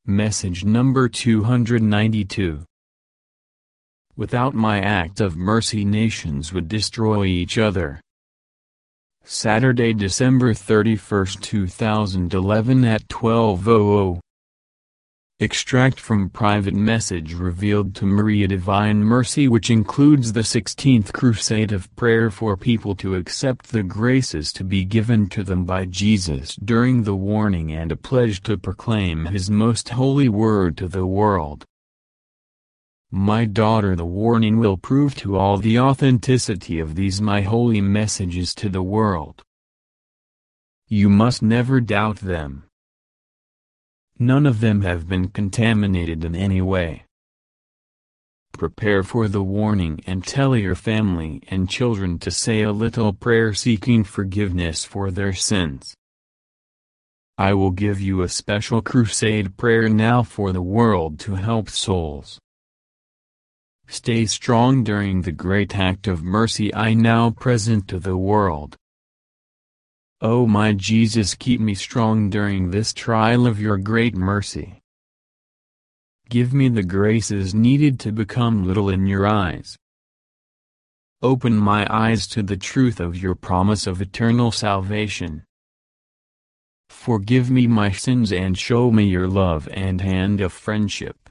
Message number 292. Without my act of mercy, nations would destroy each other. Saturday, December 31, 2011 at 12:00. Extract from private message revealed to Maria Divine Mercy, which includes the 16th crusade of prayer for people to accept the graces to be given to them by Jesus during the warning, and a pledge to proclaim His most holy word to the world. My daughter, the warning will prove to all the authenticity of these my holy messages to the world. You must never doubt them. None of them have been contaminated in any way. Prepare for the warning and tell your family and children to say a little prayer seeking forgiveness for their sins. I will give you a special crusade prayer now for the world to help souls. Stay strong during the great act of mercy I now present to the world. Oh my Jesus, keep me strong during this trial of your great mercy. Give me the graces needed to become little in your eyes. Open my eyes to the truth of your promise of eternal salvation. Forgive me my sins and show me your love and hand of friendship.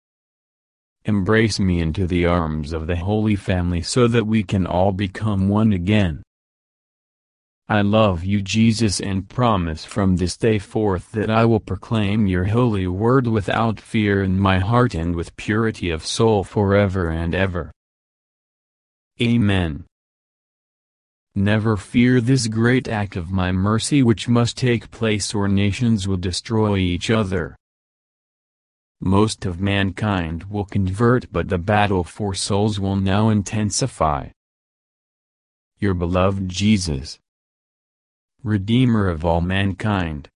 Embrace me into the arms of the Holy Family so that we can all become one again. I love you, Jesus, and promise from this day forth that I will proclaim your holy word without fear in my heart and with purity of soul forever and ever. Amen. Never fear this great act of my mercy which must take place, or nations will destroy each other. Most of mankind will convert, but the battle for souls will now intensify. Your beloved Jesus, Redeemer of all mankind,